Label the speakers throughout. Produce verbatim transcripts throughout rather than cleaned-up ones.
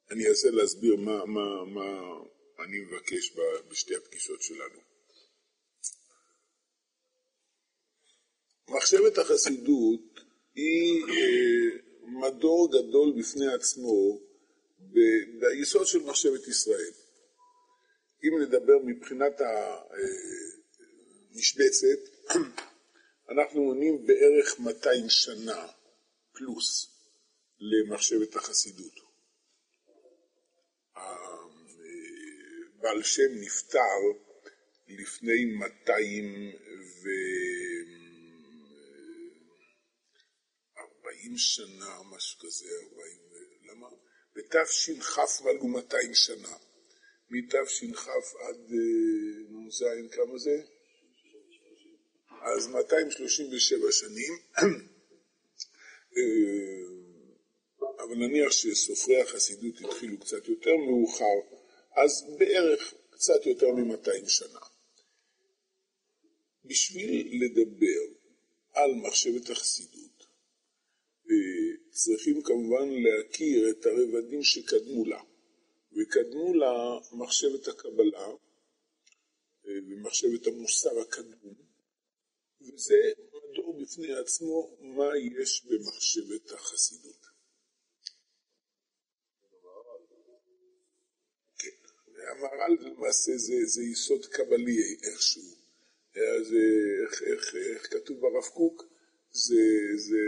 Speaker 1: אני אנסה להסביר מה, מה, מה אני מבקש בשתי הפגישות שלנו. מחשבת החסידות היא מדור גדול בפני עצמו ביסוד של מחשבת ישראל. אם נדבר מבחינת המשבצת, אנחנו מונים בערך מאתיים שנה פלוס למחשבת החסידות. בעל שם נפטר לפני מאתיים וארבעים שנה, משהו כזה, ארבעים, למה? בתש"כ מלאו מאתיים שנה. מתש"כ עד נ"ז, כמה זה? אז מאתיים שלושים ושבע שנים. אבל נניח שסופרי החסידות התחילו קצת יותר מאוחר, אז בערך קצת יותר מ-מאתיים שנה. בשביל לדבר על מחשבת החסידות, צריכים כמובן להכיר את הרבדים שקדמו לה, וקדמו לה מחשבת הקבלה ומחשבת המוסר הקדום, וזה מדור בפני עצמו מה יש במחשבת החסידות. המהר"ל למעשה זה, זה יסוד קבלי איכשהו. זה, איך, איך, איך כתוב ברב קוק, זה, זה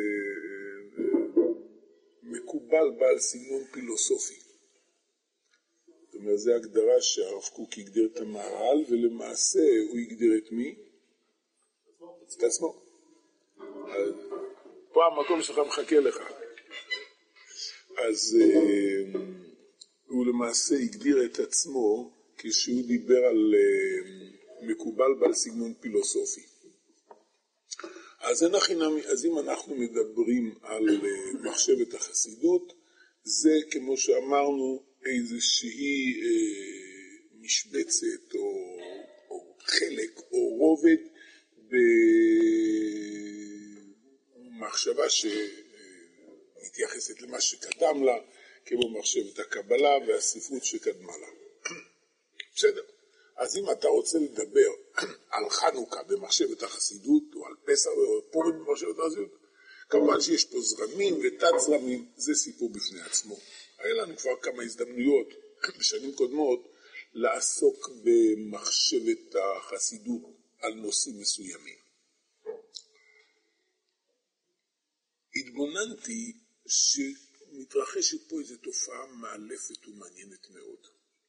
Speaker 1: מקובל בעל סגנון פילוסופי. זאת אומרת, זו הגדרה שהרב קוק הגדיר את המהר"ל, ולמעשה הוא הגדיר את מי? את עצמו. אז פה המקום שלך מחכה לך. אז הוא למעשה הגדיר את עצמו כשהוא דיבר על מקובל בעל סגנון פילוסופי. אז, אנחנו, אז אם אנחנו מדברים על מחשבת החסידות, זה כמו שאמרנו איזושהי משבצת או, או חלק או רובד במחשבה שמתייחסת למה שקדם לה, כמו מחשבת הקבלה והספרות שקדמה לה. בסדר. אז אם אתה רוצה לדבר על חנוכה במחשבת החסידות, או על פסח או פורים במחשבת החסידות, כמובן שיש פה זרמים ותת זרמים, זה סיפור בפני עצמו. היה לנו כבר כמה הזדמנויות בשנים קודמות לעסוק במחשבת החסידות על נושאים מסוימים. התבוננתי שמתרחשת פה איזו תופעה מאלפת ומעניינת מאוד.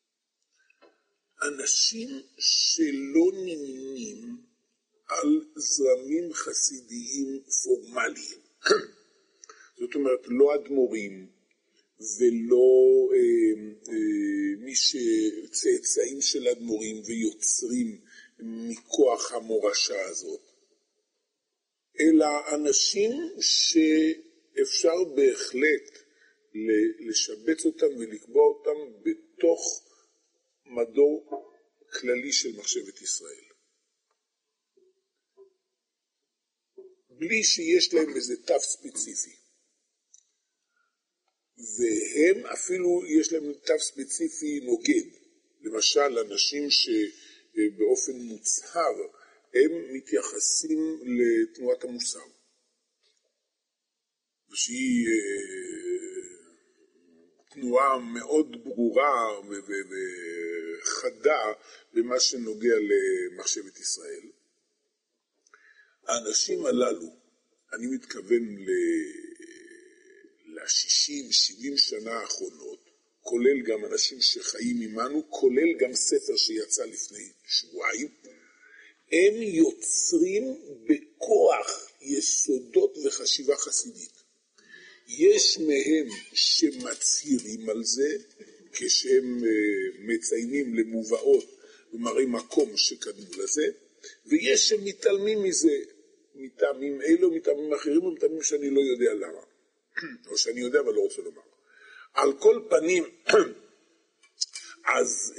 Speaker 1: אנשים שלא נמנים על זרמים חסידיים פורמליים, זאת אומרת לא אדמו"רים ולא אה, אה, מי שצאצאים של אדמו"רים ויוצרים מכוח המורשה הזאת, אלא אנשים שאפשר בהחלט לשבץ אותם ולקבוע אותם בתוך מדור כללי של מחשבת ישראל. בלי שיש להם איזה תו ספציפי. והם אפילו יש להם תו ספציפי נוגד. למשל, אנשים שבאופן מוצהר הם מתייחסים לתנועת המוסר. ושהיא תנועה מאוד ברורה וחדה במה שנוגע למחשבת ישראל. האנשים הללו, אני מתכוון ל-שישים שבעים שנה האחרונות, כולל גם אנשים שחיים עמנו, כולל גם ספר שיצא לפני שבועיים, הם יוצרים בכוח יסודות וחשיבה חסידית. יש מהם שמצהירים על זה, כשהם מציינים למובאות ומראים מקום שקדמו לזה, ויש שמתעלמים מזה, מטעמים אלו, מטעמים אחרים, ומטעמים שאני לא יודע למה, או שאני יודע אבל לא רוצה לומר. על כל פנים, אז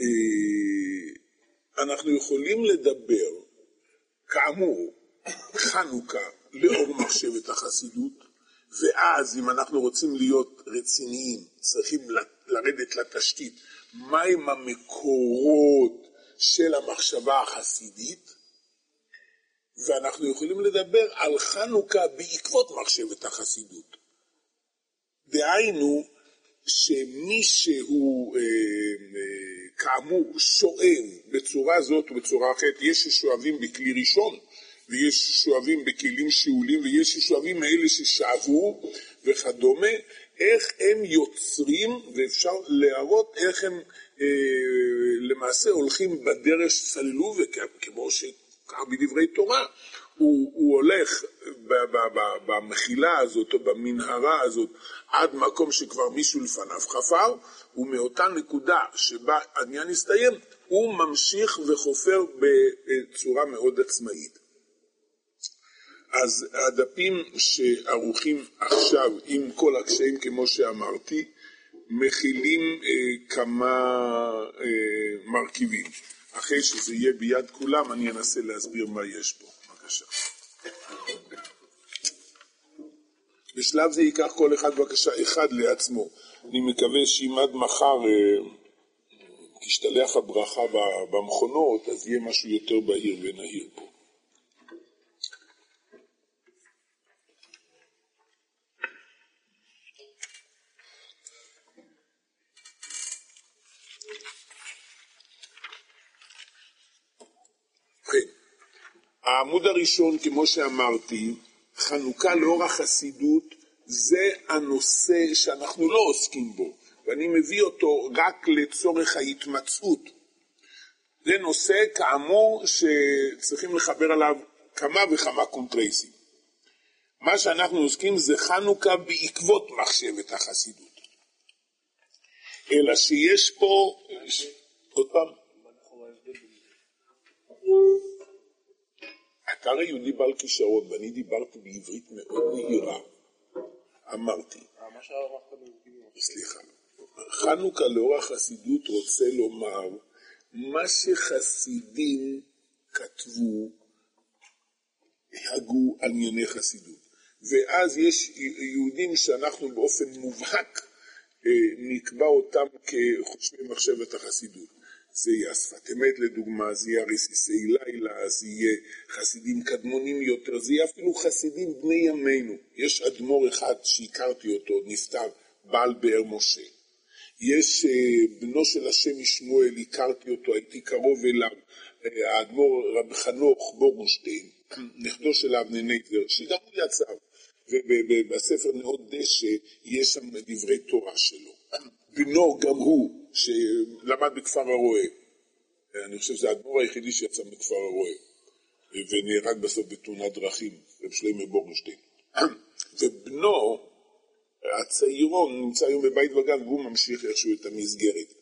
Speaker 1: אנחנו יכולים לדבר, כאמור, חנוכה לאור מחשבת החסידות, ואז אם אנחנו רוצים להיות רציניים, צריכים לרדת לתשתית, מהם המקורות של המחשבה החסידית, ואנחנו יכולים לדבר על חנוכה בעקבות מחשבת החסידות. דהיינו, שמי שהוא אה, אה, כאמור שואב בצורה זאת ובצורה אחרת, יש ששואבים בכלי ראשון, ויש ששואבים בכלים שאולים, ויש ששואבים מאלה ששאבו וכדומה, איך הם יוצרים, ואפשר להראות איך הם אה, למעשה הולכים בדרך שסללו, וכמו שכך בדברי תורה, הוא, הוא הולך במחילה הזאת או במנהרה הזאת עד מקום שכבר מישהו לפניו חפר, ומאותה נקודה שבה העניין הסתיים, הוא ממשיך וחופר בצורה מאוד עצמאית. אז הדפים שערוכים עכשיו עם כל הקשיים כמו שאמרתי, מכילים אה, כמה אה, מרכיבים. אחרי שזה יהיה ביד כולם אני אנסה להסביר מה יש פה. בבקשה. בשלב זה ייקח כל אחד בבקשה אחד לעצמו. אני מקווה שאם עד מחר אה, תשתלח הברכה במכונות, אז יהיה משהו יותר בהיר ונהיר פה. העמוד הראשון, כמו שאמרתי, חנוכה לאור החסידות, זה הנושא שאנחנו לא עוסקים בו, ואני מביא אותו רק לצורך ההתמצאות. זה נושא כאמור שצריכים לחבר עליו כמה וכמה קונטרייסים. מה שאנחנו עוסקים זה חנוכה בעקבות מחשבת החסידות. אלא שיש פה, עוד פעם, אתה הרי יהודי בעל כישרון, ואני דיברתי בעברית מאוד נהירה. אמרתי, סליחה, חנוכה לאור החסידות רוצה לומר, מה שחסידים כתבו, הגו על ענייני חסידות. ואז יש יהודים שאנחנו באופן מובהק נקבע אותם כחושבי מחשבת החסידות. זה יהיה שפת אמת לדוגמה, זה יהיה רסיסי לילה, זה יהיה חסידים קדמונים יותר, זה יהיה אפילו חסידים בני ימינו. יש אדמו"ר אחד שהכרתי אותו, נפטר, בעל באר משה. יש בנו של השם שמואל, הכרתי אותו, הייתי קרוב אליו, האדמו"ר רב חנוך בורנשטיין, נכדו של אבני נייזר, שגם הוא יצא, ובספר נאות דשא יש שם דברי תורה שלו. בנו גם הוא, שלמד בכפר הרועה, אני חושב שזה האדמו"ר היחידי שיצא מכפר הרועה, ונהרג בסוף בתאונת דרכים, רב שלמה בורנשטיין. ובנו, הצעירון, נמצא היום בבית וגן, והוא ממשיך איכשהו את המסגרת.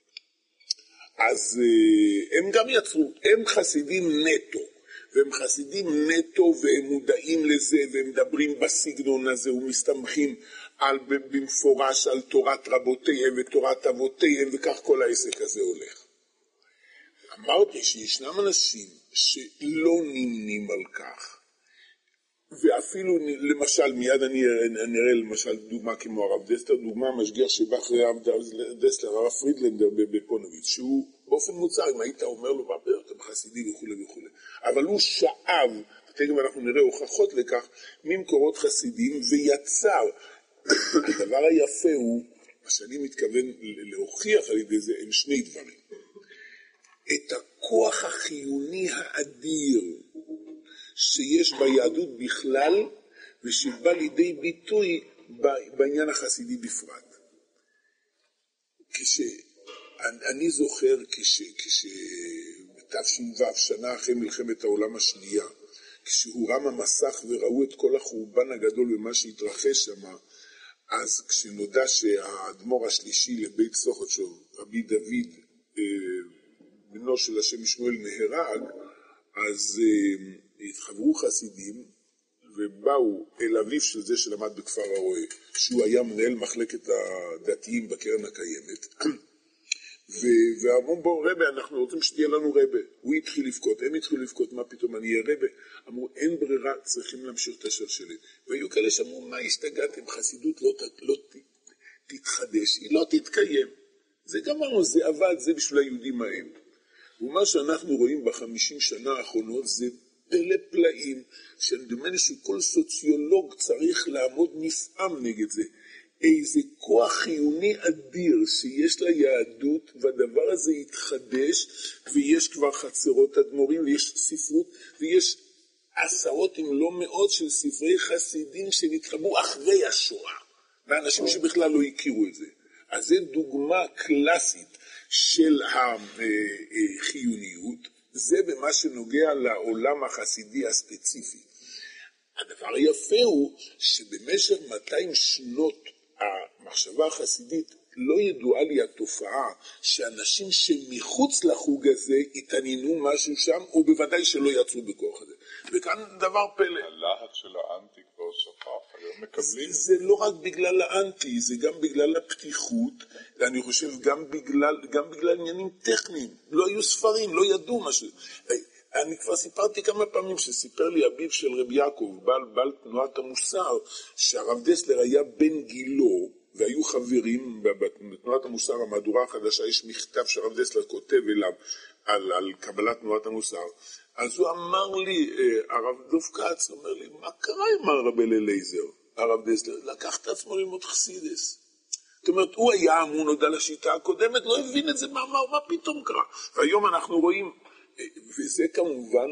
Speaker 1: אז הם גם יצרו, הם חסידים נטו, והם חסידים נטו והם מודעים לזה, והם מדברים בסגנון הזה, ומסתמכים על, במפורש על תורת רבותיהם ותורת אבותיהם, וכך כל העסק הזה הולך. אמרתי שישנם אנשים שלא נמנים על כך, ואפילו למשל, מיד אני נראה למשל דוגמה כמו הרב דסלר, דוגמה משגיח שבא אחרי הרב דסלר, הרב פרידלנדר בפונוביץ', שהוא באופן מוצר, אם היית אומר לו, אתם חסידים וכו' וכו', אבל הוא שאב, תכף אנחנו נראה הוכחות לכך, ממקורות חסידים, ויצר. הדבר היפה הוא, מה שאני מתכוון להוכיח על ידי זה, הם שני דברים. את הכוח החיוני האדיר, שיש ביהדות בכלל, ושבא לידי ביטוי בעניין החסידי בפרט. כשאני זוכר, כשבתש"ו, שנה אחרי מלחמת העולם השנייה, כשהורם המסך וראו את כל החורבן הגדול ומה שהתרחש שם, אז כשנודע שהאדמו"ר השלישי לבית סוכותשוב, רבי דוד, בנו של השם שמואל נהרג, אז התחברו חסידים ובאו אל אביו של זה שלמד בכפר הרועה, שהוא היה מנהל מחלקת הדתיים בקרן הקיימת, ואמרו בו רבי, אנחנו רוצים שתהיה לנו רבי. הוא התחיל לבכות, הם התחילו לבכות, מה פתאום אני אהיה רבי? אמרו אין ברירה, צריכים להמשיך את השלשלת. והיו כאלה שאמרו מה השתגעתם, חסידות לא, לא תתחדש, היא לא תתקיים. זה גמרנו, זה עבד, זה בשביל היהודים האלה. ומה שאנחנו רואים בחמישים שנה האחרונות זה פלא פלאים, שנדמה לי שכל סוציולוג צריך לעמוד נפעם נגד זה. איזה כוח חיוני אדיר שיש ליהדות, והדבר הזה יתחדש, ויש כבר חצרות אדמו"רים, ויש ספרות, ויש עשרות אם לא מאות של ספרי חסידים שנתחברו אחרי השואה, ואנשים שבכלל לא הכירו את זה. אז זו דוגמה קלאסית של החיוניות, זה במה שנוגע לעולם החסידי הספציפי. הדבר היפה הוא שבמשך מאתיים שנות המחשבה החסידית לא ידועה לי התופעה שאנשים שמחוץ לחוג הזה התעניינו משהו שם, ובוודאי שלא יצאו בכוח הזה. וכאן דבר פלא.
Speaker 2: הלהט של האנטי כבר שכח, היום מקבלים.
Speaker 1: זה, זה לא רק בגלל האנטי, זה גם בגלל הפתיחות, ואני חושב גם בגלל, גם בגלל עניינים טכניים. לא היו ספרים, לא ידעו משהו. אני כבר סיפרתי כמה פעמים שסיפר לי אביו של רבי יעקב, בעל, בעל תנועת המוסר, שהרב דסלר היה בן גילו, והיו חברים בתנועת המוסר, המהדורה החדשה, יש מכתב שהרב דסלר כותב אליו על, על קבלת תנועת המוסר. אז הוא אמר לי, הרב דוב כץ, אומר לי, מה קרה עם הרב אליעזר? הרב דסלר, לקח את עצמו ללמוד חסידס. זאת אומרת, הוא היה אמון עוד על השיטה הקודמת, לא הבין את זה, מה, מה, מה פתאום קרה? והיום אנחנו רואים, וזה כמובן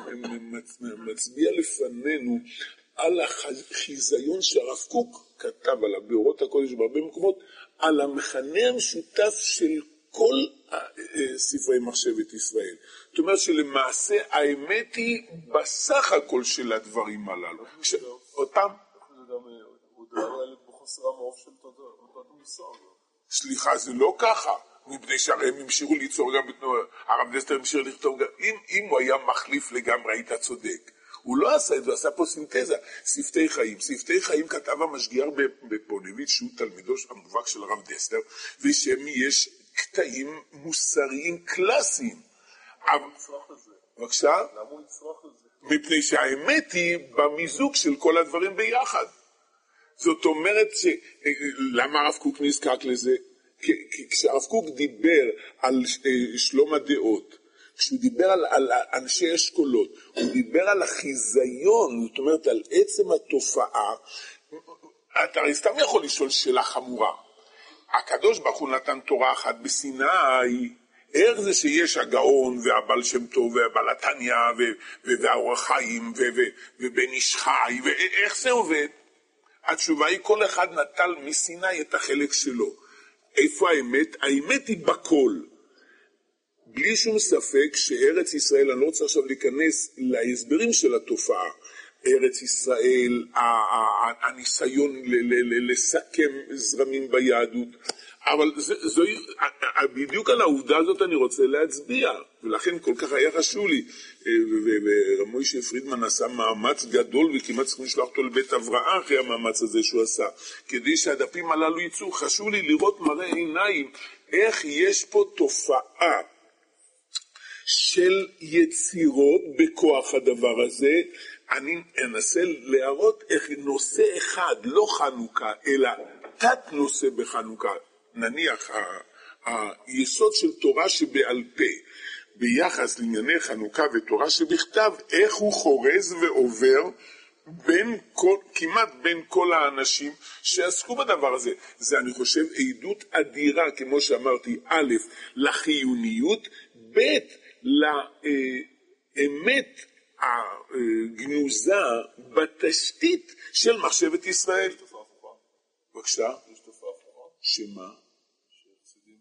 Speaker 1: מצביע לפנינו על החיזיון שהרב קוק כתב על באורות הקודש בהרבה מקומות, על המכנה המשותף של כל ספרי מחשבת ישראל. זאת אומרת שלמעשה האמת היא בסך הכל של הדברים הללו. אותם?
Speaker 2: הוא דבר על בחוסר המעוף של תודעת המוסר.
Speaker 1: סליחה, זה לא ככה. מפני שהרי הם המשיכו ליצור גם בתנועה, הרב דסלר המשיך לכתוב גם, אם, אם הוא היה מחליף לגמרי, היית צודק. הוא לא עשה את זה, הוא עשה פה סינתזה, שפתי חיים. שפתי חיים כתב המשגיח בפונביץ' שהוא תלמידו המובהק של הרב דסלר, ושם יש קטעים מוסריים קלאסיים.
Speaker 2: למה הוא יצרח את זה?
Speaker 1: בבקשה?
Speaker 2: למה הוא יצרח את זה?
Speaker 1: מפני שהאמת היא במיזוג של כל הדברים ביחד. זאת אומרת ש... למה הרב קוק נזקק לזה? כי כשהרב קוק דיבר על שלום הדעות, כשהוא דיבר על, על אנשי אשכולות, הוא דיבר על החיזיון, זאת אומרת על עצם התופעה, אתה הרי סתם יכול לשאול שאלה חמורה. הקדוש ברוך הוא נתן תורה אחת בסיני, איך זה שיש הגאון והבעל שם טוב והבעל התניא והאור החיים ובן איש חי, ואיך זה עובד? התשובה היא כל אחד נטל מסיני את החלק שלו. איפה האמת? האמת היא בכל. בלי שום ספק שארץ ישראל, אני לא רוצה עכשיו להיכנס להסברים של התופעה, ארץ ישראל, הניסיון לסכם זרמים ביהדות, אבל זו, בדיוק על העובדה הזאת אני רוצה להצביע, ולכן כל כך היה חשוב לי, ומוישה פרידמן עשה מאמץ גדול, וכמעט צריכים לשלוח אותו לבית הבראה אחרי המאמץ הזה שהוא עשה, כדי שהדפים הללו ייצאו. חשוב לי לראות מראה עיניים, איך יש פה תופעה של יצירות בכוח הדבר הזה. אני אנסה להראות איך נושא אחד, לא חנוכה, אלא תת נושא בחנוכה, נניח היסוד של תורה שבעל פה, ביחס לענייני חנוכה ותורה שבכתב, איך הוא חורז ועובר בין כל, כמעט בין כל האנשים שעסקו בדבר הזה. זה אני חושב עדות אדירה, כמו שאמרתי, א', לחיוניות, ב', לאמת הגנוזה בתשתית של מחשבת ישראל.
Speaker 2: יש תופעה הפוכה.
Speaker 1: בבקשה?
Speaker 2: יש תופעה הפוכה.
Speaker 1: שמה?
Speaker 2: שחסידים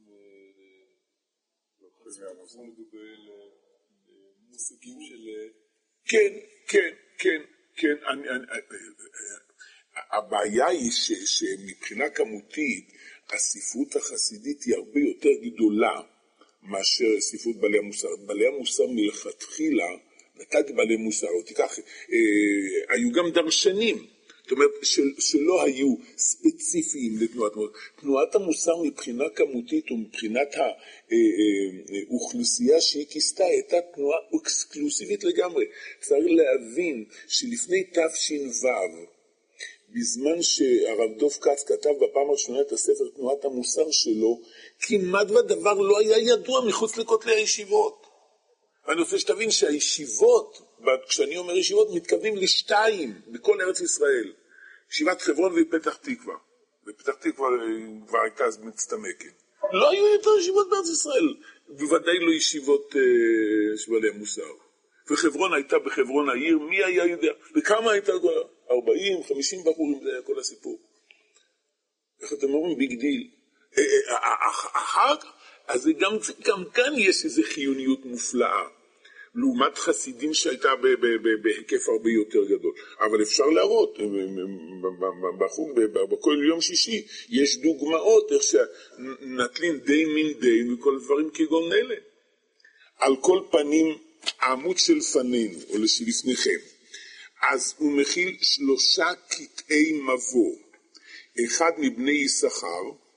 Speaker 2: מהמוסר לגבי מושגים של...
Speaker 1: כן, כן, כן, כן. אני, אני, הבעיה היא ש, שמבחינה כמותית הספרות החסידית היא הרבה יותר גדולה מאשר ספרות בעלי המוסר. בעלי המוסר מלכתחילה, נתת בעלי מוסר, או תיקח, אה, היו גם דרשנים, זאת אומרת של, שלא היו ספציפיים לתנועת מוסר. תנועת המוסר מבחינה כמותית ומבחינת האוכלוסייה שהיא כיסתה הייתה תנועה אקסקלוסיבית לגמרי. צריך להבין שלפני תש"ו, בזמן שהרב דב כץ כתב בפעם הראשונה את הספר תנועת המוסר שלו, כמעט והדבר לא היה ידוע מחוץ לכותלי הישיבות. ואני רוצה שתבין שהישיבות, כשאני אומר ישיבות, מתכוונים לשתיים בכל ארץ ישראל. ישיבת חברון ופתח תקווה. ופתח תקווה כבר הייתה אז מצטמקת. לא היו יותר ישיבות בארץ ישראל. בוודאי לא ישיבות אה, שבעלי המוסר. וחברון הייתה בחברון העיר, מי היה יודע? וכמה הייתה? ארבעים, חמישים בחורים, זה היה כל הסיפור. איך אתם אומרים? ביג דיל. אחר כך, אז גם, גם כאן יש איזו חיוניות מופלאה. לעומת חסידים שהייתה בהיקף הרבה יותר גדול. אבל אפשר להראות, בחוג, בכל יום שישי, יש דוגמאות איך שנטלין די מין די וכל דברים כגון אלה. על כל פנים, העמוד של פנינו, או שלפניכם, אז הוא מכיל שלושה קטעי מבוא. אחד מבני יששכר,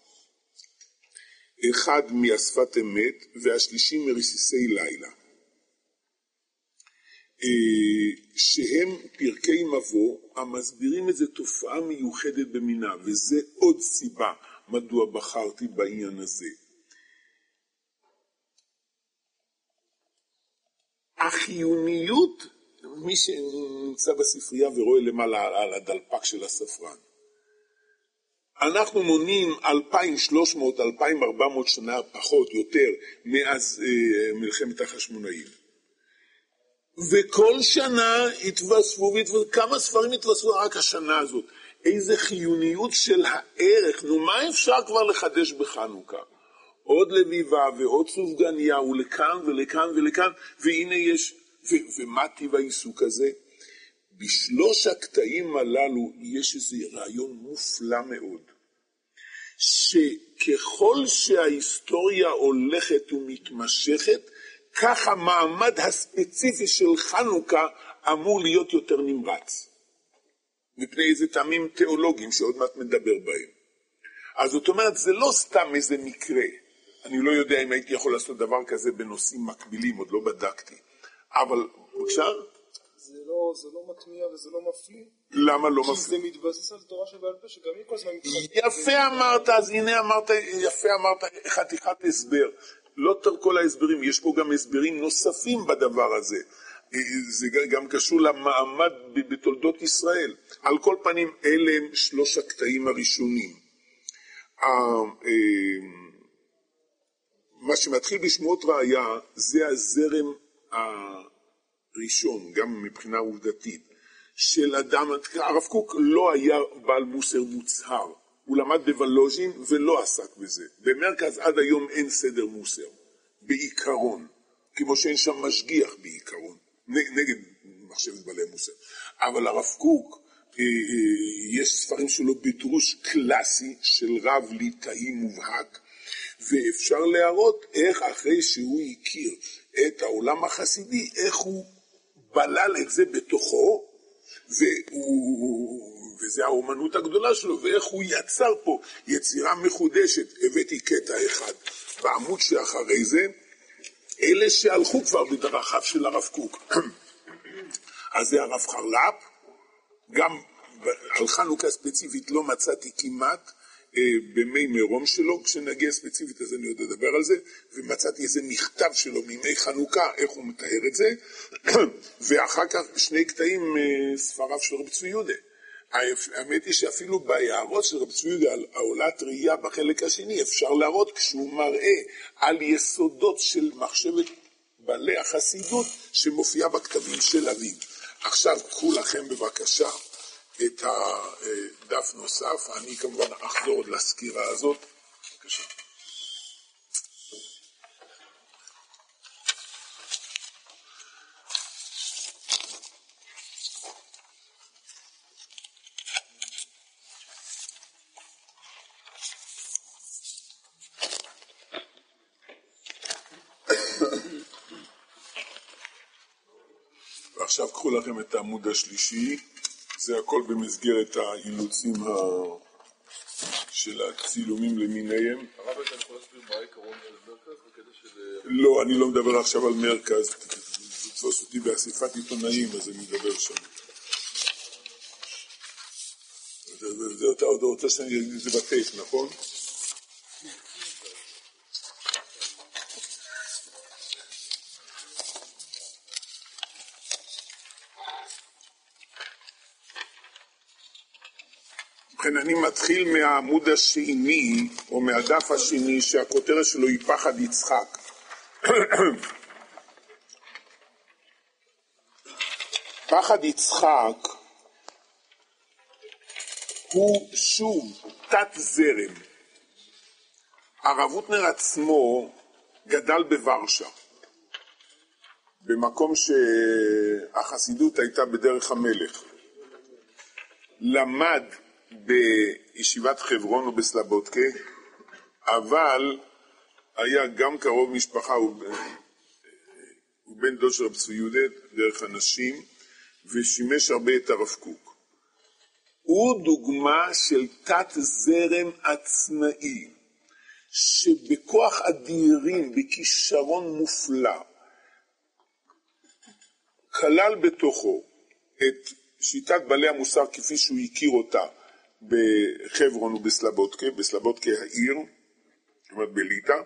Speaker 1: אחד מהשפת אמת, והשלישי מרסיסי לילה. שהם פרקי מבוא המסבירים איזו תופעה מיוחדת במינה, וזה עוד סיבה מדוע בחרתי בעניין הזה. החיוניות, מי שנמצא בספרייה ורואה למעלה על הדלפק של הספרן, אנחנו מונים אלפיים ושלוש מאות עד אלפיים וארבע מאות שנה פחות יותר מאז אה, מלחמת החשמונאים. וכל שנה התווספו, והתווספו, כמה ספרים התווספו רק השנה הזאת. איזה חיוניות של הערך, נו מה אפשר כבר לחדש בחנוכה? עוד לביבה ועוד סופגניה ולכאן ולכאן ולכאן, והנה יש, ו- ומה טיב העיסוק הזה? בשלוש הקטעים הללו יש איזה רעיון מופלא מאוד, שככל שההיסטוריה הולכת ומתמשכת, כך המעמד הספציפי של חנוכה אמור להיות יותר נמרץ. מפני איזה טעמים תיאולוגיים שעוד מעט מדבר בהם. אז זאת אומרת, זה לא סתם איזה מקרה. אני לא יודע אם הייתי יכול לעשות דבר כזה בנושאים מקבילים, עוד לא בדקתי. אבל, בבקשה?
Speaker 2: זה לא, זה לא מטמיע וזה לא מפליא.
Speaker 1: למה לא מפליא?
Speaker 2: כי זה מתבסס על תורה שבעל פה, שגם היא כל הזמן מתחלקת.
Speaker 1: יפה אמרת, אז הנה אמרת, יפה אמרת, חתיכת הסבר. לא כל ההסברים, יש פה גם הסברים נוספים בדבר הזה. זה גם קשור למעמד בתולדות ישראל. על כל פנים, אלה הם שלוש הקטעים הראשונים. מה שמתחיל בשמות ראיה, זה הזרם הראשון, גם מבחינה עובדתית, של אדם. הרב קוק לא היה בעל מוסר מוצהר. הוא למד בוולוז'ין ולא עסק בזה. במרכז עד היום אין סדר מוסר, בעיקרון, כמו שאין שם משגיח בעיקרון, נגד מחשבת בעלי מוסר. אבל הרב קוק, יש ספרים שלו בדרוש קלאסי של רב ליטאי מובהק, ואפשר להראות איך אחרי שהוא הכיר את העולם החסידי, איך הוא בלל את זה בתוכו, והוא... וזה האומנות הגדולה שלו, ואיך הוא יצר פה יצירה מחודשת. הבאתי קטע אחד בעמוד שאחרי זה, אלה שהלכו כבר בדרכיו של הרב קוק. אז זה הרב חרל"פ, גם על חנוכה ספציפית לא מצאתי כמעט אה, במי מירום שלו, כשנגיע ספציפית אז אני עוד אדבר על זה, ומצאתי איזה מכתב שלו מימי חנוכה, איך הוא מתאר את זה, ואחר כך שני קטעים אה, ספריו של רב צבי יהודה. האמת היא שאפילו בהערות של רב צבי יהודה על העולת ראייה בחלק השני אפשר להראות כשהוא מראה על יסודות של מחשבת בעלי החסידות שמופיעה בכתבים של אביו. עכשיו קחו לכם בבקשה את הדף נוסף, אני כמובן אחזור עוד לסקירה הזאת. בבקשה. ועכשיו קחו לכם את העמוד השלישי, זה הכל במסגרת האילוצים ה... של הצילומים למיניהם.
Speaker 2: הרב, אתה יכול להסביר מה העיקרון של מרכז בקטע של...
Speaker 1: לא, אני לא מדבר עכשיו על מרכז, תתפוס אותי באסיפת עיתונאים, אז אני מדבר שם. אתה עוד רוצה שאני אגיד את זה בטייף, נכון? ובכן, אני מתחיל מהעמוד השני, או מהדף השני, שהכותרת שלו היא פחד יצחק. פחד יצחק הוא שוב תת זרם. הרב הוטנר עצמו גדל בוורשה, במקום שהחסידות הייתה בדרך המלך. למד בישיבת חברון או בסלבודקה, אבל היה גם קרוב משפחה, הוא בן דוד של רב צבי יהודה דרך אנשים, ושימש הרבה את הרב קוק. הוא דוגמה של תת זרם עצמאי, שבכוח אדירים, בכישרון מופלא, כלל בתוכו את שיטת בעלי המוסר כפי שהוא הכיר אותה בחברון ובסלבודקה, בסלבודקה העיר, זאת אומרת בליטא,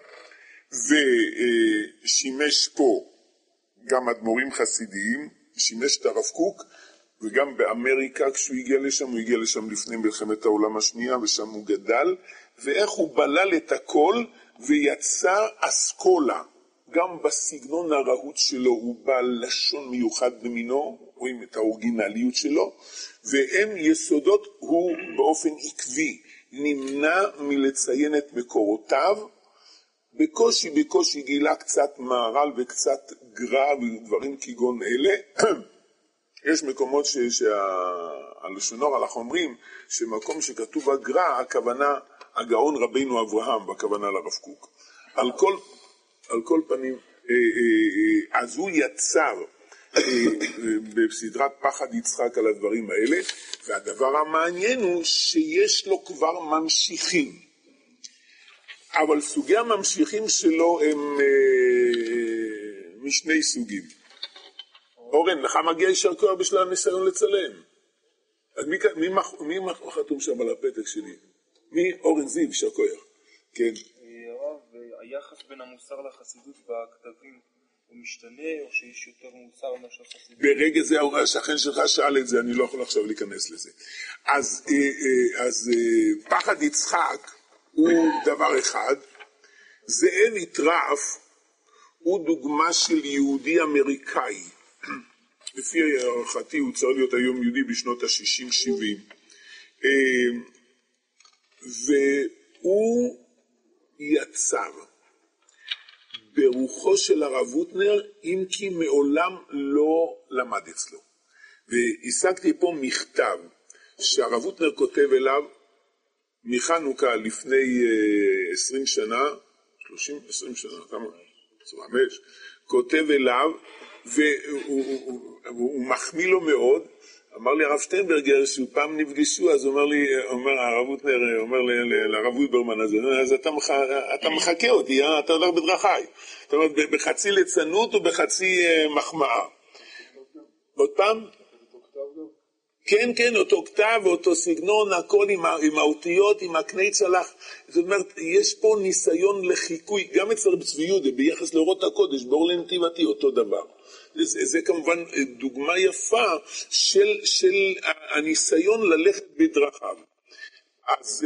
Speaker 1: ושימש פה גם אדמו"רים חסידיים, שימש את הרב קוק, וגם באמריקה כשהוא הגיע לשם, הוא הגיע לשם לפני מלחמת העולם השנייה, ושם הוא גדל, ואיך הוא בלל את הכל ויצא אסכולה, גם בסגנון הרהוט שלו הוא בעל לשון מיוחד במינו, רואים את האורגינליות שלו, והם יסודות, הוא באופן עקבי נמנע מלציין את מקורותיו, בקושי בקושי גילה קצת מערל וקצת גרע ודברים כגון אלה. יש מקומות שהלשונור הלך אומרים שמקום שכתוב הגרע, הכוונה הגאון רבינו אברהם, בכוונה לרב קוק. על כל, על כל פנים, אז הוא יצר בסדרת פחד יצחק על הדברים האלה, והדבר המעניין הוא שיש לו כבר ממשיכים, אבל סוגי הממשיכים שלו הם משני סוגים. אורן, לך מגיע יישר כוח בשביל הניסיון לצלם. אז מי, מי, מי, מי חתום שם על הפתק שלי? מי? אורן זיו, יישר כוח. כן.
Speaker 3: הרב, היחס בין המוסר לחסידות בכתבים הוא משתנה, או שיש יותר מוסר מאשר חסידות?
Speaker 1: ברגע זה השכן שלך שאל את זה, אני לא יכול עכשיו להיכנס לזה. אז, אז פחד יצחק הוא דבר אחד, זאב יטרף הוא דוגמה של יהודי אמריקאי, לפי הערכתי הוא צריך להיות היום יהודי בשנות ה-שישים שבעים, והוא יצר ברוחו של הרב הוטנר, אם כי מעולם לא למד אצלו. והשגתי פה מכתב שהרב הוטנר כותב אליו מחנוכה לפני עשרים שנה, שלושים, עשרים שנה, כמה? עשרים וחמש, כותב אליו, והוא מחמיא לו מאוד. אמר לי הרב שטיינברגר שהוא פעם נפגשו, אז אומר לי, אומר הרב הוטנר, אומר לרב ויברמן הזה, אז אתה, מח, אתה מחכה אותי, אה? אתה הולך בדרכיי. זאת אומרת, בחצי ליצנות ובחצי מחמאה. עוד פעם? כן, כן, אותו כתב, אותו סגנון, הכל עם, עם האותיות, עם הקני צלח. זאת אומרת, יש פה ניסיון לחיקוי, גם אצל רב צבי יהודה, ביחס לאורות הקודש, באור לנתיבתי, אותו דבר. זה, זה כמובן דוגמה יפה של, של הניסיון ללכת בדרכיו. אז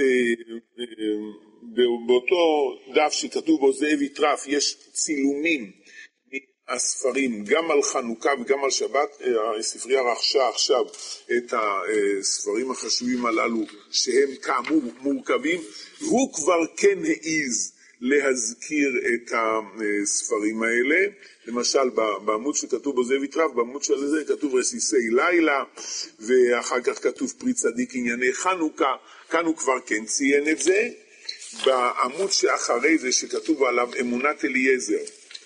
Speaker 1: באותו דף שכתוב בו זאב יטרף, יש צילומים הספרים, גם על חנוכה וגם על שבת. הספרייה רכשה עכשיו את הספרים החשובים הללו, שהם כאמור מורכבים. הוא כבר כן העיז להזכיר את הספרים האלה, למשל בעמוד שכתוב בו זאב יטרף, בעמוד של זה כתוב רסיסי לילה, ואחר כך כתוב פרי צדיק ענייני חנוכה. כאן הוא כבר כן ציין את זה. בעמוד שאחרי זה שכתוב עליו אמונת אליעזר,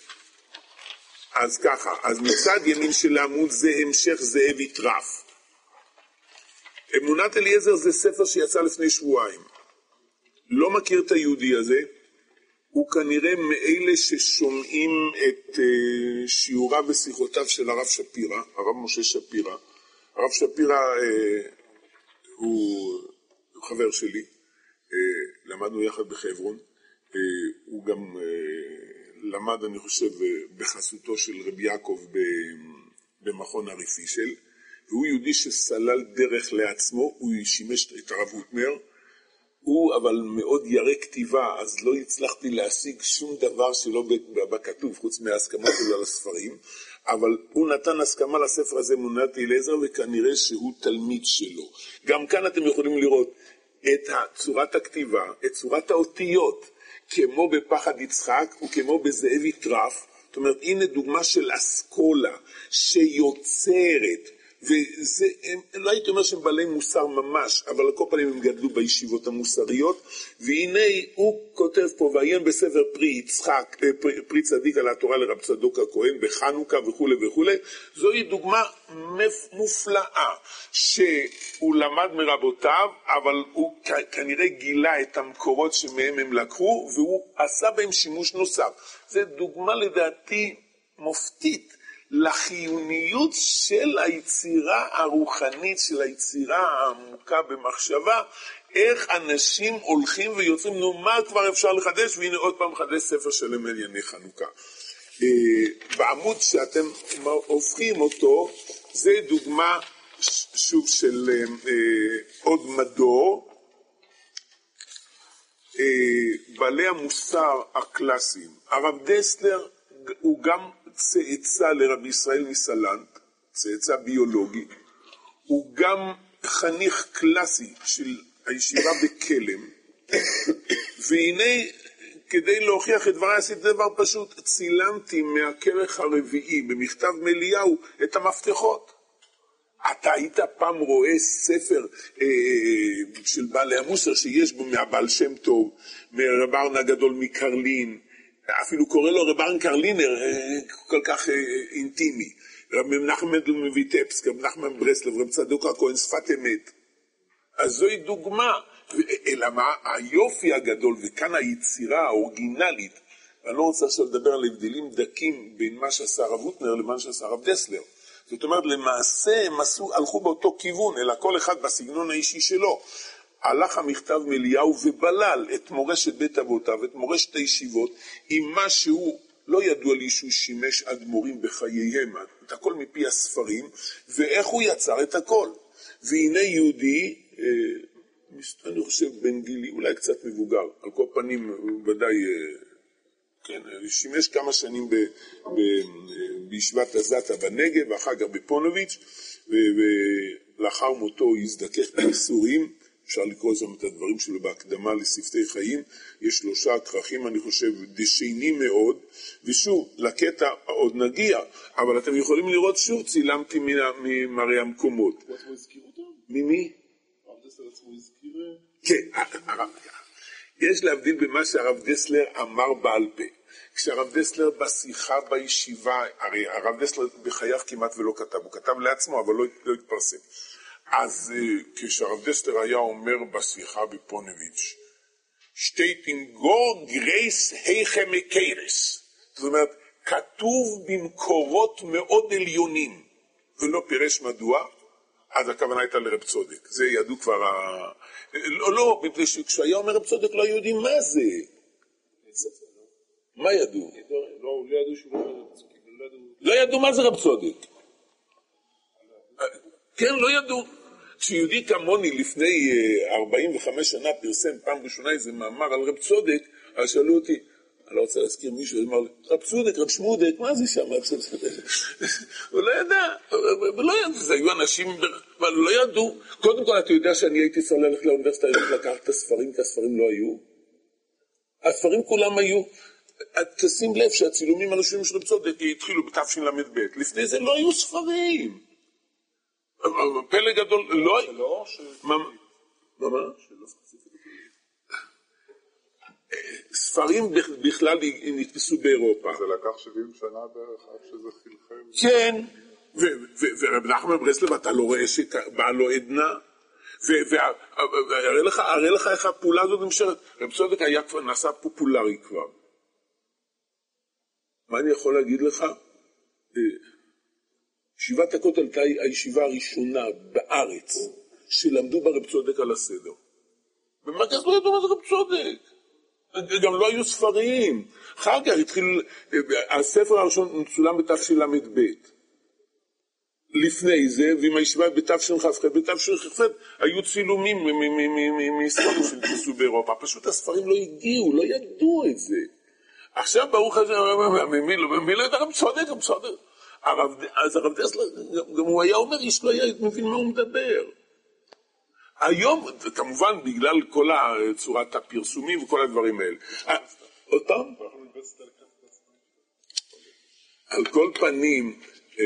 Speaker 1: אז ככה, אז מצד ימין של העמוד זה המשך זאב יטרף. אמונת אליעזר זה ספר שיצא לפני שבועיים. לא מכיר את היהודי הזה, הוא כנראה מאלה ששומעים את שיעוריו ושיחותיו של הרב שפירא, הרב משה שפירא. הרב שפירא הוא חבר שלי, למדנו יחד בחברון, הוא גם למד, אני חושב, בחסותו של רבי יעקב במכון הרי פישל, והוא יהודי שסלל דרך לעצמו, הוא שימש את הרב הוטנר, הוא אבל מאוד ירא כתיבה, אז לא הצלחתי להשיג שום דבר שלא בכתוב, חוץ מההסכמה שלו על הספרים, אבל הוא נתן הסכמה לספר הזה מונת אליעזר, וכנראה שהוא תלמיד שלו. גם כאן אתם יכולים לראות את צורת הכתיבה, את צורת האותיות, כמו בפחד יצחק וכמו בזאב יטרף. זאת אומרת, הנה דוגמה של אסכולה שיוצרת, וזה, הם, לא הייתי אומר שהם בעלי מוסר ממש, אבל על כל פנים הם גדלו בישיבות המוסריות, והנה הוא כותב פה, ועיין בספר פרי יצחק, פרי, פרי צדיק על התורה לרב צדוק הכהן בחנוכה וכו' וכו'. זוהי דוגמה מופלאה, שהוא למד מרבותיו, אבל הוא כנראה גילה את המקורות שמהם הם לקחו, והוא עשה בהם שימוש נוסף. זו דוגמה לדעתי מופתית, לחיוניות של היצירה הרוחנית, של היצירה העמוקה במחשבה, איך אנשים הולכים ויוצרים, נו מה כבר אפשר לחדש, והנה עוד פעם חדש ספר שלם ענייני חנוכה. בעמוד שאתם הופכים אותו, זה דוגמה שוב של עוד מדור, בעלי המוסר הקלאסיים. הרב דסלר הוא גם צאצא לרבי ישראל מסלנט, צאצא ביולוגי, הוא גם חניך קלאסי של הישיבה בקלם, והנה כדי להוכיח את דבריי עשיתי דבר פשוט, צילמתי מהכרך הרביעי במכתב מליהו את המפתחות. אתה היית פעם רואה ספר אה, של בעלי המוסר שיש בו מהבעל שם טוב, מרב ארנה הגדול מקרלין, אפילו קורא לו רב ארן קרלינר, כל כך אינטימי, רב מנחם מנדל מויטבסק, רב נחמן ברסלב, רב צדוק הכהן שפת אמת. אז זוהי דוגמה, אלא מה היופי הגדול, וכאן היצירה האורגינלית, אני לא רוצה עכשיו לדבר על הבדלים דקים בין מה שעשה הרב הוטנר למה שעשה הרב דסלר. זאת אומרת, למעשה הם עשו, הלכו באותו כיוון, אלא כל אחד בסגנון האישי שלו. הלך המכתב מליהו ובלל את מורשת בית אבותיו, את מורשת הישיבות, עם מה שהוא, לא ידוע לי שהוא שימש אדמו"רים בחייהם, את הכל מפי הספרים, ואיך הוא יצר את הכל. והנה יהודי, אני חושב בן גילי, אולי קצת מבוגר, על כל פנים ודאי, כן, שימש כמה שנים ב, ב, בישיבת הזאטה בנגב, ואחר כך בפונוביץ', ולאחר מותו הזדכך באיסורים, אפשר לקרוא שם את הדברים שלו בהקדמה לשפתי חיים, יש שלושה כרכים אני חושב דשיינים מאוד, ושוב לקטע עוד נגיע, אבל אתם יכולים לראות שוב צילמתי ממראה המקומות.
Speaker 2: הוא עצמו הזכיר אותם?
Speaker 1: ממי?
Speaker 2: הרב דסלר עצמו הזכיר?
Speaker 1: כן, יש להבדיל במה שהרב דסלר אמר בעל פה. כשהרב דסלר בשיחה בישיבה, הרי הרב דסלר בחייו כמעט ולא כתב, הוא כתב לעצמו אבל לא, לא התפרסם. אז כשהרב דסלר היה אומר בשיחה בפונוביץ' שטייטין גור גרייס היכם מקיירס, זאת אומרת כתוב במקורות מאוד עליונים ולא פירש מדוע, אז הכוונה הייתה לרב צודק, זה ידעו כבר ה... לא, לא, מפני שכשהיה אומר רב צודק לא יודעים מה זה. מה ידעו?
Speaker 2: לא, לא ידעו שהוא לא ידעו.
Speaker 1: לא ידעו מה זה רב צודק. כן, לא ידעו. כשיהודי כמוני לפני ארבעים וחמש שנה פרסם פעם ראשונה איזה מאמר על רב צודק, אז שאלו אותי, אני לא רוצה להזכיר מישהו, אמר לי, רב צודק, רב שמודק, מה זה שם? הוא לא ידע, ולא ידע, זה היו אנשים, אבל לא ידעו. קודם כל, אתה יודע שאני הייתי צריך ללכת לאוניברסיטה, לקחת את הספרים, כי הספרים לא היו. הספרים כולם היו. תשים לב שהצילומים האנשים של רב צודק התחילו בתשל"ב. לפני זה לא היו ספרים. פלא גדול, לא...
Speaker 2: שלא,
Speaker 1: מה? מה? ספרים בכלל נתפסו באירופה.
Speaker 2: זה לקח שבעים שנה בערך עד שזה חלחל.
Speaker 1: כן, ורב נחמן ברסלב אתה לא רואה שבאה לו עדנה, והראה לך איך הפעולה הזאת נמשכת. רב צודק היה כבר נעשה פופולרי כבר. מה אני יכול להגיד לך? ישיבת הכותל הייתה הישיבה הראשונה בארץ שלמדו ברב צודק על הסדר. במרכז לא ידעו מה זה רב צודק. גם לא היו ספרים. אחר כך התחיל, הספר הראשון מצולם בתשל"ב. לפני זה, ועם הישיבה בתשכ"ח, בתשכ"ח היו צילומים מספרים שנתפסו באירופה. פשוט הספרים לא הגיעו, לא ידעו את זה. עכשיו ברוך השם, מי לא ידע רב צודק, רב צודק. אז הרב דסלר, גם הוא היה אומר, איש לא היה מבין מה הוא מדבר. היום, כמובן, בגלל כל צורת הפרסומים וכל הדברים האלה. עוד פעם? על כל פנים,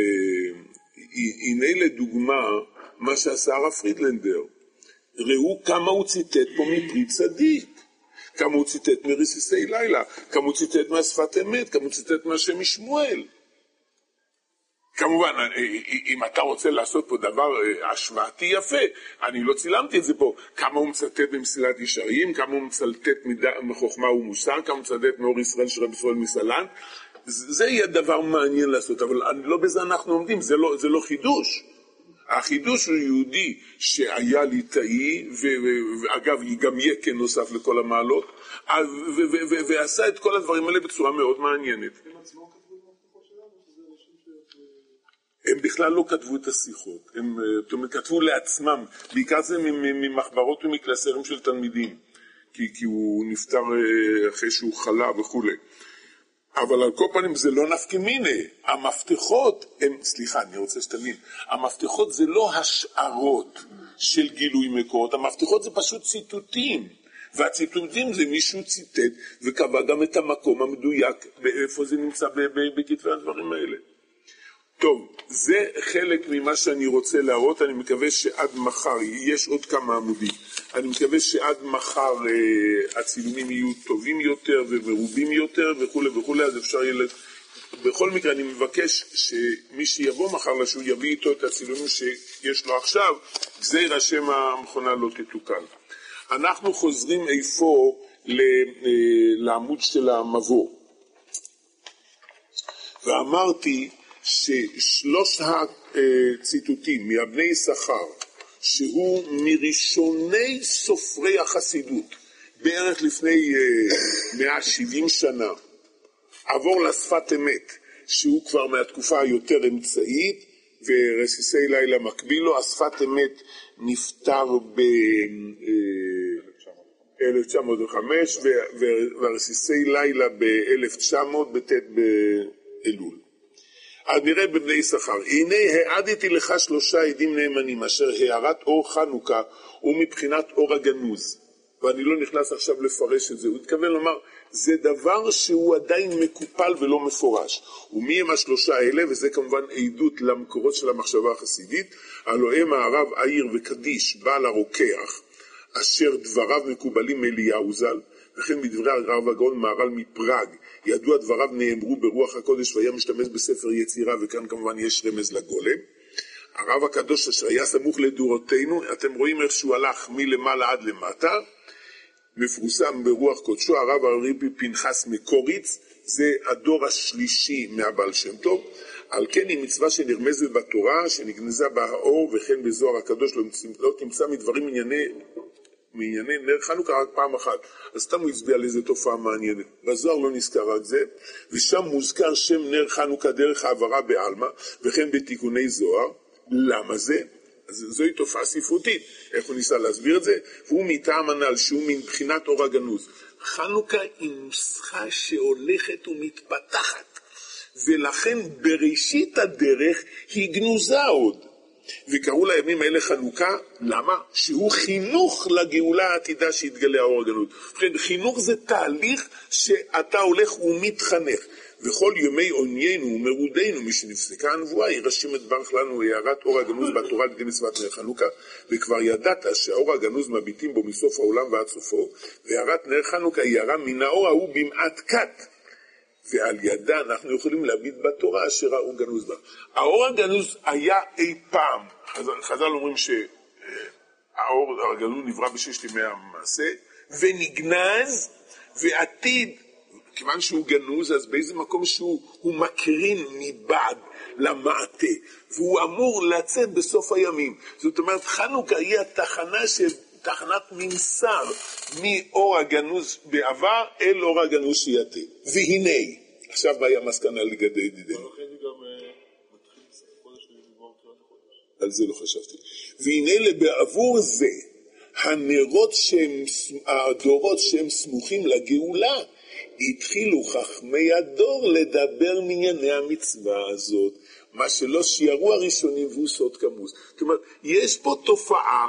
Speaker 1: הנה לדוגמה מה שעשה הרב פרידלנדר. ראו כמה הוא ציטט פה מפרי צדיק. כמה הוא ציטט מרסיסי לילה. כמה הוא ציטט מהשפת אמת. כמה הוא ציטט מהשם משמואל. כמובן, אם אתה רוצה לעשות פה דבר השוואתי יפה, אני לא צילמתי את זה פה, כמה הוא מצטט במסילת ישרים, כמה הוא מצטט מחוכמה ומוסר, כמה הוא מצטט מאור ישראל של רבי ישראל מסלנט, זה יהיה דבר מעניין לעשות, אבל לא בזה אנחנו עומדים, זה לא, זה לא חידוש. החידוש הוא יהודי שהיה ליטאי, ואגב גם יקן נוסף לכל המעלות, ועשה את כל הדברים האלה בצורה מאוד מעניינת. הם בכלל לא כתבו את השיחות, הם, הם כתבו לעצמם, בעיקר זה ממחברות ומקלסרים של תלמידים, כי, כי הוא נפטר אחרי שהוא חלה וכו'. אבל על כל פנים זה לא נפקא מינה, המפתחות הם, סליחה, אני רוצה שתבין, המפתחות זה לא השערות של גילוי מקורות, המפתחות זה פשוט ציטוטים, והציטוטים זה מישהו ציטט וקבע גם את המקום המדויק, באיפה זה נמצא בכתבי הדברים האלה. טוב, זה חלק ממה שאני רוצה להראות, אני מקווה שעד מחר, יש עוד כמה עמודים, אני מקווה שעד מחר אה, הצילומים יהיו טובים יותר ומרובים יותר וכו' וכו', אז אפשר יהיה, בכל מקרה אני מבקש שמי שיבוא מחר לשהו יביא איתו את הצילומים שיש לו עכשיו, זה יירשם המכונה לא תתוקן. אנחנו חוזרים איפה לעמוד של המבוא, ואמרתי, ששלוש הציטוטים מאבני יששכר, שהוא מראשוני סופרי החסידות, בערך לפני מאה ושבעים שנה, עבור לשפת אמת, שהוא כבר מהתקופה היותר אמצעית, ורסיסי לילה מקביל לו, השפת אמת נפטר ב-אלף תשע מאות וחמש, ורסיסי לילה ב-אלף תשע מאות בט' באלול. אז נראה בבני יששכר, הנה העדתי לך שלושה עדים נאמנים, אשר הערת אור חנוכה הוא מבחינת אור הגנוז, ואני לא נכנס עכשיו לפרש את זה, הוא התכוון לומר, זה דבר שהוא עדיין מקופל ולא מפורש, ומי הם השלושה האלה, וזה כמובן עדות למקורות של המחשבה החסידית, הלוא הם הרב העיר וקדיש, בעל הרוקח, אשר דבריו מקובלים מאליהו ז"ל, וכן בדברי הרב הגאון מהר"ל מפראג, ידוע דבריו נאמרו ברוח הקודש והיה משתמש בספר יצירה, וכאן כמובן יש רמז לגולם. הרב הקדוש אשר היה סמוך לדורותינו, אתם רואים איך שהוא הלך מלמעלה עד למטה, מפורסם ברוח קודשו, הרב הרבי פנחס מקוריץ, זה הדור השלישי מהבעל שם טוב, על כן היא מצווה שנרמזת בתורה, שנגנזה בה האור, וכן בזוהר הקדוש לא, לא תמצא מדברים ענייני, מענייני נר חנוכה רק פעם אחת, אז סתם הוא הצביע על איזה תופעה מעניינת, בזוהר לא נזכר רק זה, ושם מוזכר שם נר חנוכה דרך העברה בעלמא, וכן בתיקוני זוהר. למה זה? אז זוהי תופעה ספרותית, איך הוא ניסה להסביר את זה? והוא מטעם הנ"ל שהוא מבחינת אור הגנוז. חנוכה היא נוסחה שהולכת ומתפתחת, ולכן בראשית הדרך היא גנוזה עוד. וקראו לימים האלה חנוכה, למה? שהוא חינוך לגאולה העתידה שהתגלה האור הגנוז. ובכן, חינוך זה תהליך שאתה הולך ומתחנך. וכל ימי עוניינו ומרודנו משנפסקה הנבואה, ירשם את ברך לנו הערת אור הגנוז בתורה לידי מצוות נר חנוכה, וכבר ידעת שהאור הגנוז מביטים בו מסוף העולם ועד סופו, והערת נר חנוכה היא הערה מן האור ההוא במעט קט, ועל ידה אנחנו יכולים להביט בתורה אשר האור גנוז בה. האור הגנוז היה אי פעם, חז"ל אומרים שהאור הגנוז נברא בששת ימי המעשה, ונגנז, ועתיד, כיוון שהוא גנוז, אז באיזה מקום שהוא הוא מקרין מבעד למעטה, והוא אמור לצאת בסוף הימים. זאת אומרת, חנוכה היא התחנה תחנת ממסר מאור הגנוז בעבר אל אור הגנוז שיעתה. והנה, עכשיו באה המסקנה לגבי ידידנו.
Speaker 2: ולכן היא גם מתחיל חודש ולגמור תחילת החודש.
Speaker 1: על זה לא חשבתי. והנה בעבור זה, הנרות שהם, הדורות שהם סמוכים לגאולה, התחילו חכמי הדור לדבר מענייני המצווה הזאת, מה שלא שיערו הראשונים והוא סוד כמוס. זאת אומרת, יש פה תופעה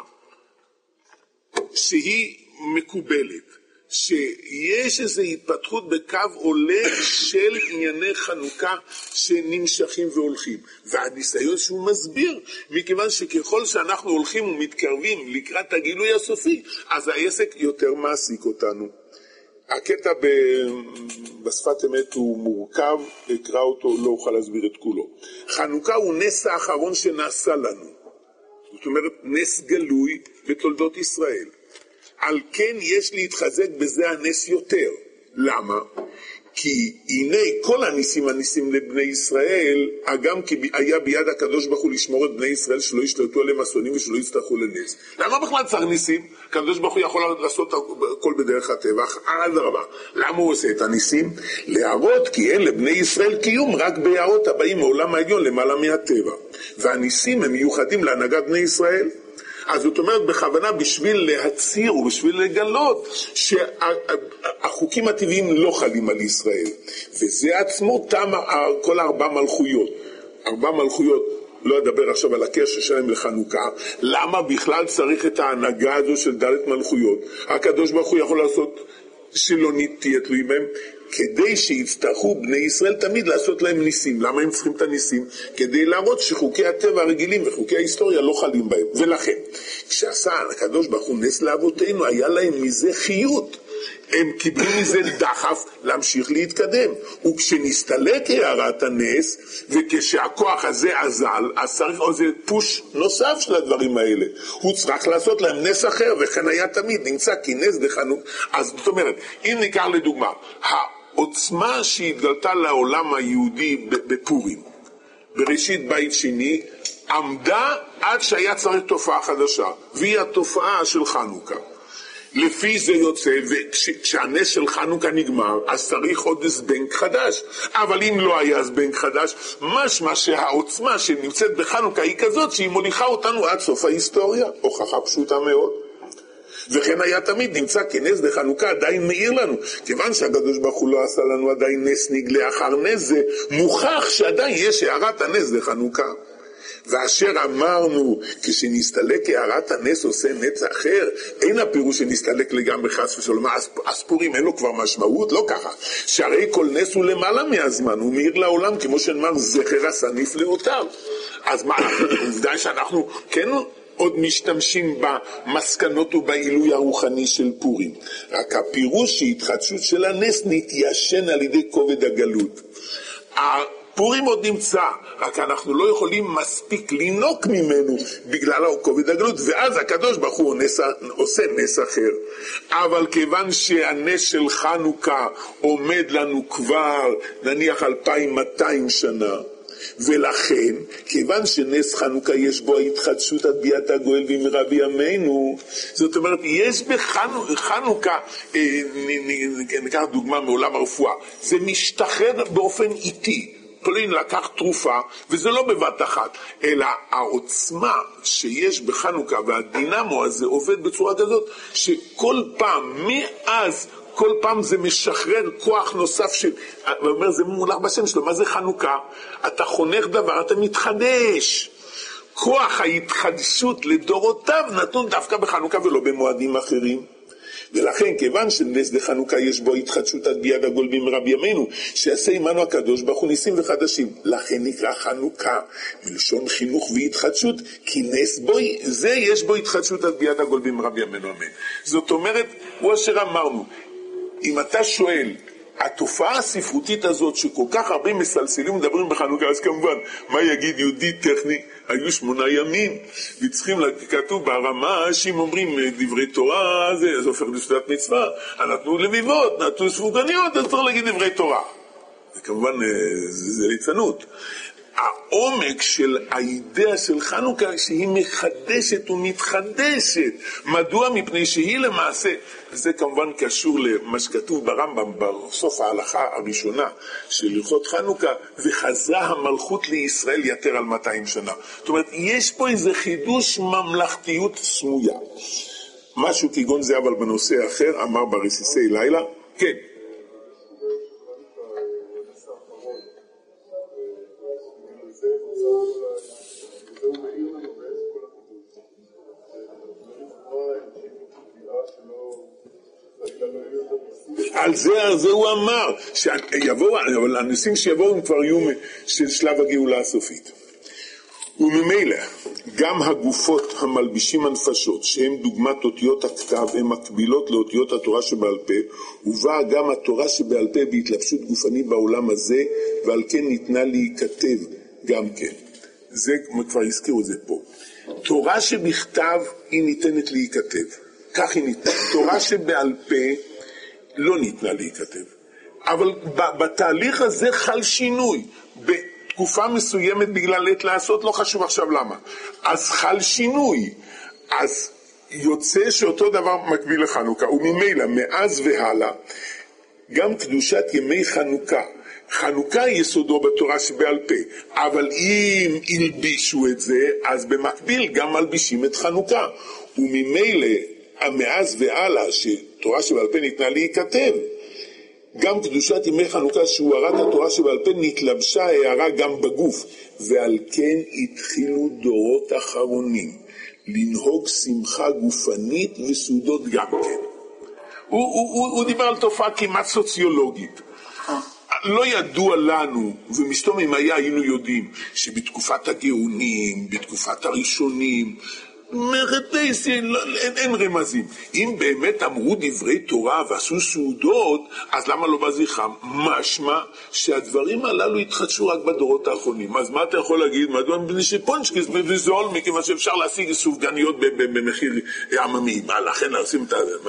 Speaker 1: שהיא מקובלת, שיש איזו התפתחות בקו עולה של ענייני חנוכה שנמשכים והולכים. והניסיון שהוא מסביר, מכיוון שככל שאנחנו הולכים ומתקרבים לקראת הגילוי הסופי, אז העסק יותר מעסיק אותנו. הקטע בשפת אמת הוא מורכב, אקרא אותו, לא אוכל להסביר את כולו. חנוכה הוא נס האחרון שנעשה לנו. זאת אומרת, נס גלוי בתולדות ישראל. על כן יש להתחזק בזה הנס יותר. למה? כי הנה כל הניסים הניסים לבני ישראל, הגם כי היה ביד הקדוש ברוך הוא לשמור את בני ישראל שלא ישלטו עליהם אסונים ושלא יצטרכו לנס. למה בכלל צריך ניסים? הקדוש ברוך הוא יכול לעשות הכל בדרך הטבח. אדרבה. למה הוא עושה את הניסים? להראות כי אין לבני ישראל קיום רק ביערות הבאים מעולם העליון למעלה מהטבע. והניסים הם מיוחדים להנהגת בני ישראל. אז זאת אומרת בכוונה בשביל להציר ובשביל לגלות שהחוקים הטבעיים לא חלים על ישראל. וזה עצמו תם כל ארבע מלכויות. ארבע מלכויות, לא אדבר עכשיו על הקשר שלהם לחנוכה. למה בכלל צריך את ההנהגה הזו של דלת מלכויות? הקדוש ברוך הוא יכול לעשות שלא תהיה תלוי בהם, כדי שיצטרכו בני ישראל תמיד לעשות להם ניסים. למה הם צריכים את הניסים? כדי להראות שחוקי הטבע הרגילים וחוקי ההיסטוריה לא חלים בהם. ולכן, כשעשה הקדוש ברוך הוא נס לאבותינו, היה להם מזה חיות. הם קיבלו מזה דחף להמשיך להתקדם. וכשנסתלק הערת הנס, וכשהכוח הזה עזל, אז צריך איזה פוש נוסף של הדברים האלה. הוא צריך לעשות להם נס אחר, וכן היה תמיד, נמצא כי נס דחנוך. אז זאת אומרת, אם ניקח לדוגמה, העוצמה שהתגלתה לעולם היהודי בפורים, בראשית בית שני, עמדה עד שהיה צריך תופעה חדשה, והיא התופעה של חנוכה. לפי זה יוצא, וכשהנס של חנוכה נגמר, אז צריך עוד זבנג חדש. אבל אם לא היה זבנג חדש, משמע שהעוצמה שנמצאת בחנוכה היא כזאת, שהיא מוליכה אותנו עד סוף ההיסטוריה. הוכחה פשוטה מאוד. וכן היה תמיד נמצא כנס דחנוכה עדיין מאיר לנו. כיוון שהקדוש ברוך הוא לא עשה לנו עדיין נס נגלה אחר נס, זה מוכח שעדיין יש הערת הנס דחנוכה. ואשר אמרנו, כשנסתלק הערת הנס עושה נץ אחר, אין הפירוש שנסתלק לגמרי חס ושלום. הספורים אין לו כבר משמעות, לא ככה. שהרי כל נס הוא למעלה מהזמן, הוא מאיר לעולם, כמו שנאמר, זכר הסניף לאותיו. אז מה, עובדה שאנחנו כן עוד משתמשים במסקנות ובעילוי הרוחני של פורים. רק הפירוש שהתחדשות של הנס נתיישן על ידי כובד הגלות. פורים עוד נמצא, רק אנחנו לא יכולים מספיק לינוק ממנו בגלל כובד הגלות, ואז הקדוש ברוך הוא נס, עושה נס אחר. אבל כיוון שהנס של חנוכה עומד לנו כבר נניח אלפיים ומאתיים שנה, ולכן כיוון שנס חנוכה יש בו ההתחדשות עד ביאת הגואל במהרה בימינו, זאת אומרת יש בחנוכה, ניקח דוגמה מעולם הרפואה, זה משתחרר באופן איטי. פולין לקח תרופה, וזה לא בבת אחת, אלא העוצמה שיש בחנוכה והדינמו הזה עובד בצורה כזאת, שכל פעם, מאז, כל פעם זה משחרר כוח נוסף של, ואומר, זה מולך בשם שלו, מה זה חנוכה? אתה חונך דבר, אתה מתחדש. כוח ההתחדשות לדורותיו נתון דווקא בחנוכה ולא במועדים אחרים. ולכן כיוון שנס דחנוכה יש בו התחדשות עד ביאת הגואל במהרה בימינו, שיעשה עמנו הקדוש ברוך הוא ניסים וחדשים. לכן נקרא חנוכה מלשון חינוך והתחדשות, כי נס בו זה יש בו התחדשות עד ביאת הגואל במהרה בימינו אמן. זאת אומרת, הוא אשר אמרנו, אם אתה שואל, התופעה הספרותית הזאת שכל כך הרבה מסלסלים מדברים בחנוכה, אז כמובן, מה יגיד יהודי טכני? היו שמונה ימים, וצריכים, כתוב ברמה, שאם אומרים דברי תורה, זה, זה הופך לסעודת מצווה, נתנו לביבות, נתנו ספוגניות, אז צריך להגיד דברי תורה. וכמובן, זה, זה ליצנות. העומק של האידאה של חנוכה שהיא מחדשת ומתחדשת. מדוע? מפני שהיא למעשה, זה כמובן קשור למה שכתוב ברמב"ם בסוף ההלכה הראשונה של הלכות חנוכה, וחזרה המלכות לישראל יתר על מאתיים שנה. זאת אומרת, יש פה איזה חידוש ממלכתיות סמויה. משהו כגון זה אבל בנושא אחר, אמר ברסיסי לילה. כן. על זה, על זה הוא אמר, שיבואו, אבל הנושאים שיבואו הם כבר יהיו של שלב הגאולה הסופית. וממילא, גם הגופות המלבישים הנפשות, שהן דוגמת אותיות הכתב, הן מקבילות לאותיות התורה שבעל פה, ובאה גם התורה שבעל פה בהתלבשות גופני בעולם הזה, ועל כן ניתנה להיכתב גם כן. זה, כבר הזכירו את זה פה. תורה שבכתב היא ניתנת להיכתב. כך היא ניתנת. תורה שבעל פה לא ניתנה להיכתב. אבל בתהליך הזה חל שינוי. בתקופה מסוימת בגלל עת לעשות, לא חשוב עכשיו למה. אז חל שינוי. אז יוצא שאותו דבר מקביל לחנוכה. וממילא, מאז והלאה, גם קדושת ימי חנוכה. חנוכה יסודו בתורה שבעל פה, אבל אם ילבישו את זה, אז במקביל גם מלבישים את חנוכה. וממילא, מאז והלאה, שתורה שבעל פה ניתנה להיכתב, גם קדושת ימי חנוכה, שהוארת התורה שבעל פה, נתלבשה הערה גם בגוף, ועל כן התחילו דורות אחרונים, לנהוג שמחה גופנית וסעודות גם כן. הוא, הוא, הוא, הוא דיבר על תופעה כמעט סוציולוגית. לא ידוע לנו, ומסתום אם היה היינו יודעים, שבתקופת הגאונים, בתקופת הראשונים, מרתייס, אין, אין רמזים. אם באמת אמרו דברי תורה ועשו סעודות, אז למה לא בזכרם? משמע שהדברים הללו התחדשו רק בדורות האחרונים. אז מה אתה יכול להגיד? מדוע בני שפונשקיס בזול, מכיוון שאפשר להשיג סופגניות במחיר עממי. מה, לכן עושים את זה?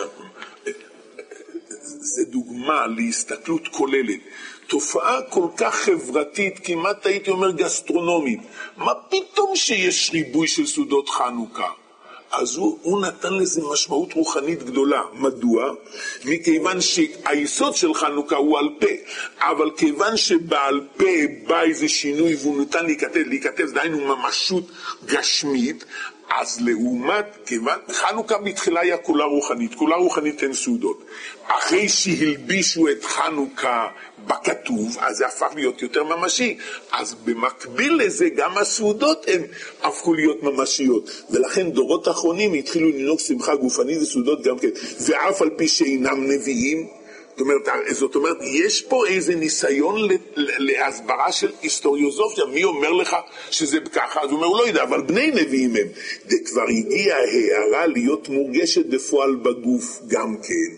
Speaker 1: זה דוגמה להסתכלות כוללת. תופעה כל כך חברתית, כמעט הייתי אומר גסטרונומית. מה פתאום שיש ריבוי של סעודות חנוכה? אז הוא, הוא נתן לזה משמעות רוחנית גדולה. מדוע? מכיוון שהיסוד של חנוכה הוא על פה, אבל כיוון שבעל פה בא איזה שינוי והוא נתן להיכתב, להיכתב זה דהיינו ממשות גשמית, אז לעומת, כיוון, חנוכה בתחילה היה כולה רוחנית, כולה רוחנית אין סעודות. אחרי שהלבישו את חנוכה בכתוב, אז זה הפך להיות יותר ממשי. אז במקביל לזה גם הסעודות הן הפכו להיות ממשיות. ולכן דורות אחרונים התחילו לנהוג שמחה גופנית וסעודות גם כן. ואף על פי שאינם נביאים, זאת אומרת, זאת אומרת, יש פה איזה ניסיון להסברה של היסטוריוזופיה. מי אומר לך שזה ככה? אז הוא אומר, הוא לא יודע, אבל בני נביאים הם. זה כבר הגיעה הערה להיות מורגשת בפועל בגוף גם כן.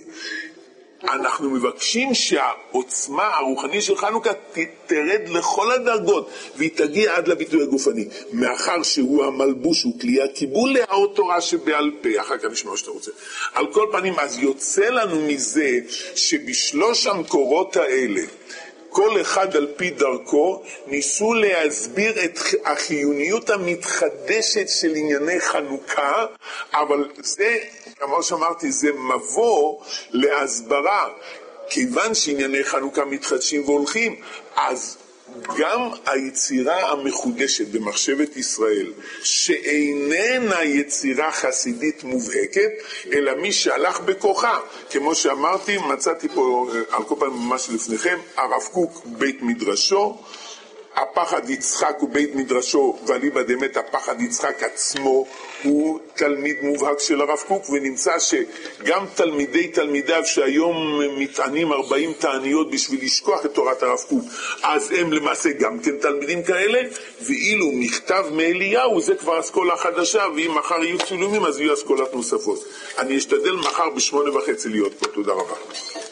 Speaker 1: אנחנו מבקשים שהעוצמה הרוחנית של חנוכה תרד לכל הדרגות והיא תגיע עד לביטוי הגופני, מאחר שהוא המלבוש, הוא כלי הקיבול להאות תורה שבעל פה. אחר כך נשמע מה שאתה רוצה. על כל פנים, אז יוצא לנו מזה שבשלוש המקורות האלה כל אחד על פי דרכו ניסו להסביר את החיוניות המתחדשת של ענייני חנוכה, אבל זה, כמו שאמרתי, זה מבוא להסברה. כיוון שענייני חנוכה מתחדשים והולכים, אז גם היצירה המחודשת במחשבת ישראל, שאיננה יצירה חסידית מובהקת, אלא מי שהלך בכוחה, כמו שאמרתי, מצאתי פה על כל פעם ממש לפניכם, הרב קוק בית מדרשו, הפחד יצחק הוא בית מדרשו, ואליבא דמת הפחד יצחק עצמו הוא תלמיד מובהק של הרב קוק, ונמצא שגם תלמידי תלמידיו שהיום מתענים ארבעים תעניות בשביל לשכוח את תורת הרב קוק, אז הם למעשה גם כן תלמידים כאלה, ואילו מכתב מאליהו זה כבר אסכולה חדשה, ואם מחר יהיו צילומים אז יהיו אסכולות נוספות. אני אשתדל מחר בשמונה וחצי להיות פה. תודה רבה.